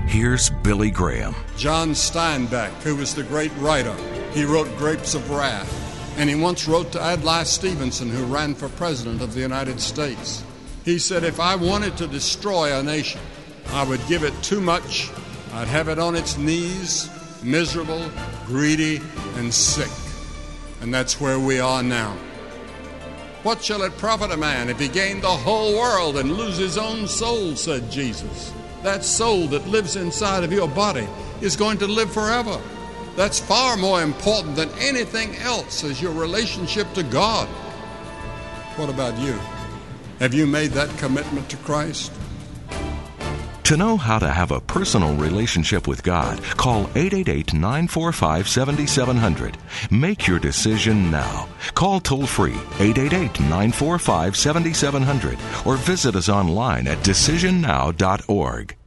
Here's Billy Graham. John Steinbeck, who was the great writer, he wrote Grapes of Wrath. And he once wrote to Adlai Stevenson, who ran for president of the United States. He said, if I wanted to destroy a nation, I would give it too much. I'd have it on its knees, miserable, greedy, and sick. And that's where we are now. What shall it profit a man if he gain the whole world and lose his own soul, said Jesus. That soul that lives inside of your body is going to live forever. That's far more important than anything else is your relationship to God. What about you? Have you made that commitment to Christ? To know how to have a personal relationship with God, call 888-945-7700. Make your decision now. Call toll-free 888-945-7700 or visit us online at decisionnow.org.